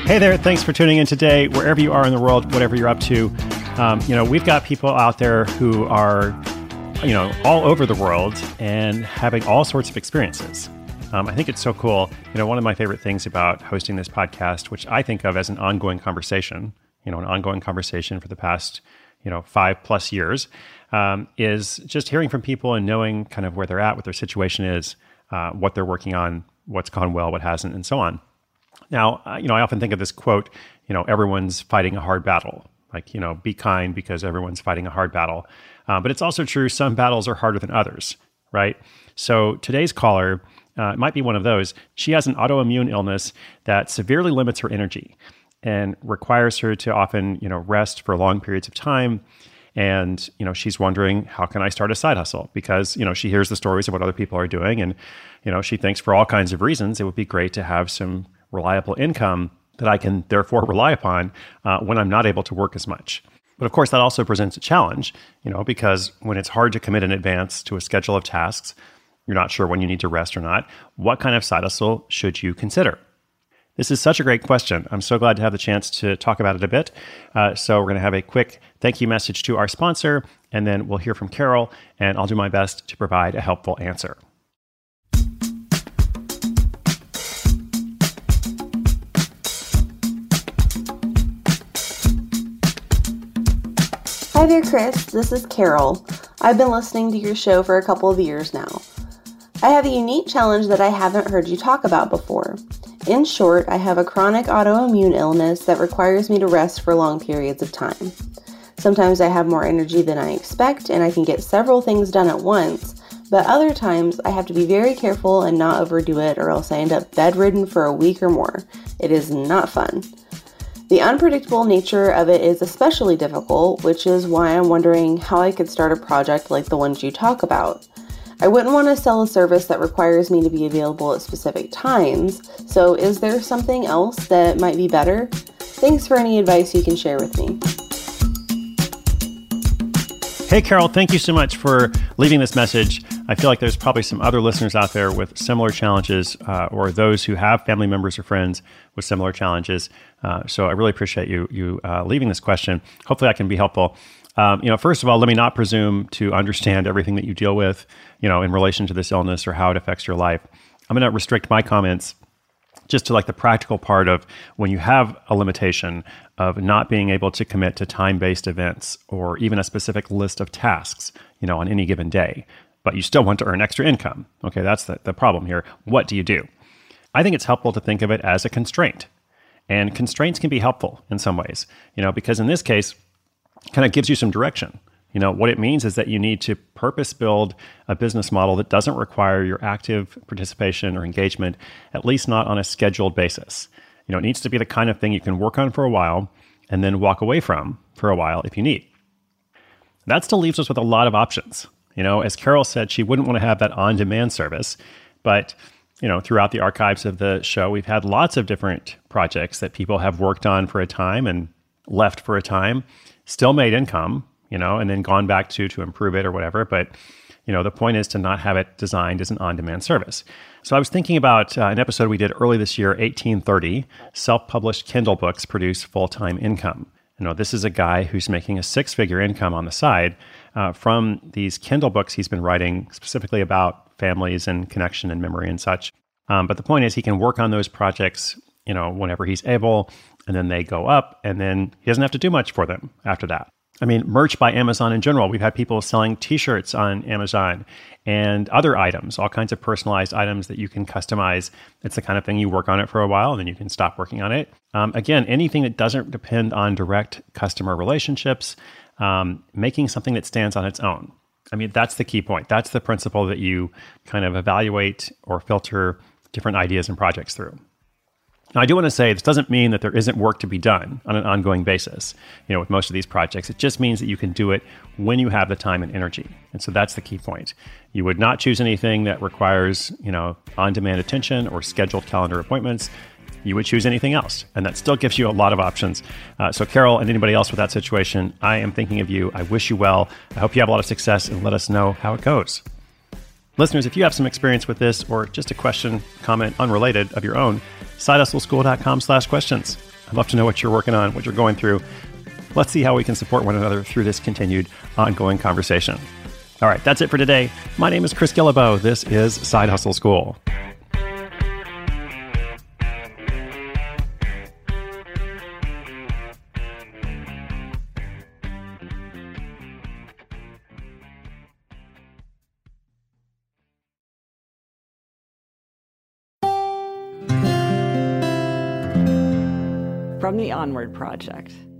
Hey there, thanks for tuning in today. Wherever you are in the world, whatever you're up to, we've got people out there who are, all over the world and having all sorts of experiences. I think it's so cool. One of my favorite things about hosting this podcast, which I think of as an ongoing conversation, an ongoing conversation for the past, 5+ years, is just hearing from people and knowing kind of where they're at, what their situation is, what they're working on, what's gone well, what hasn't, and so on. Now, I often think of this quote, everyone's fighting a hard battle. Like, be kind because everyone's fighting a hard battle. But it's also true, some battles are harder than others, right? So today's caller might be one of those. She has an autoimmune illness that severely limits her energy and requires her to often, rest for long periods of time. And, she's wondering, how can I start a side hustle? Because, she hears the stories of what other people are doing. And, she thinks for all kinds of reasons, it would be great to have some reliable income that I can therefore rely upon when I'm not able to work as much. But of course, that also presents a challenge, because when it's hard to commit in advance to a schedule of tasks, you're not sure when you need to rest or not, what kind of side hustle should you consider? This is such a great question. I'm so glad to have the chance to talk about it a bit. So we're going to have a quick thank you message to our sponsor, and then we'll hear from Carol, and I'll do my best to provide a helpful answer. Hi there, Chris. This is Carol. I've been listening to your show for a couple of years now. I have a unique challenge that I haven't heard you talk about before. In short, I have a chronic autoimmune illness that requires me to rest for long periods of time. Sometimes I have more energy than I expect and I can get several things done at once, but other times I have to be very careful and not overdo it or else I end up bedridden for a week or more. It is not fun. The unpredictable nature of it is especially difficult, which is why I'm wondering how I could start a project like the ones you talk about. I wouldn't want to sell a service that requires me to be available at specific times, so is there something else that might be better? Thanks for any advice you can share with me. Hey, Carol, thank you so much for leaving this message. I feel like there's probably some other listeners out there with similar challenges or those who have family members or friends with similar challenges. So I really appreciate you leaving this question. Hopefully I can be helpful. First of all, let me not presume to understand everything that you deal with, in relation to this illness or how it affects your life. I'm going to restrict my comments just to like the practical part of when you have a limitation of not being able to commit to time-based events or even a specific list of tasks, on any given day, but you still want to earn extra income. Okay, that's the problem here. What do you do? I think it's helpful to think of it as a constraint. And constraints can be helpful in some ways, because in this case, kind of gives you some direction. What it means is that you need to purpose build a business model that doesn't require your active participation or engagement, at least not on a scheduled basis. It needs to be the kind of thing you can work on for a while and then walk away from for a while if you need. That still leaves us with a lot of options. As Carol said, she wouldn't want to have that on-demand service, but throughout the archives of the show, we've had lots of different projects that people have worked on for a time and left for a time, still made income, and then gone back to improve it or whatever. But, the point is to not have it designed as an on-demand service. So I was thinking about an episode we did early this year, 1830, self-published Kindle books produce full-time income. This is a guy who's making a 6-figure income on the side from these Kindle books he's been writing specifically about families and connection and memory and such. But the point is he can work on those projects, whenever he's able, and then they go up, and then he doesn't have to do much for them after that. I mean, merch by Amazon in general. We've had people selling t-shirts on Amazon and other items, all kinds of personalized items that you can customize. It's the kind of thing you work on it for a while and then you can stop working on it. Again, anything that doesn't depend on direct customer relationships, making something that stands on its own. I mean, that's the key point. That's the principle that you kind of evaluate or filter different ideas and projects through. Now, I do want to say this doesn't mean that there isn't work to be done on an ongoing basis, with most of these projects. It just means that you can do it when you have the time and energy. And so that's the key point. You would not choose anything that requires, on-demand attention or scheduled calendar appointments. You would choose anything else. And that still gives you a lot of options. So Carol and anybody else with that situation, I am thinking of you. I wish you well. I hope you have a lot of success and let us know how it goes. Listeners, if you have some experience with this or just a question, comment unrelated of your own, sidehustleschool.com/questions. I'd love to know what you're working on, what you're going through. Let's see how we can support one another through this continued ongoing conversation. All right, that's it for today. My name is Chris Guillebeau. This is Side Hustle School. From the Onward Project.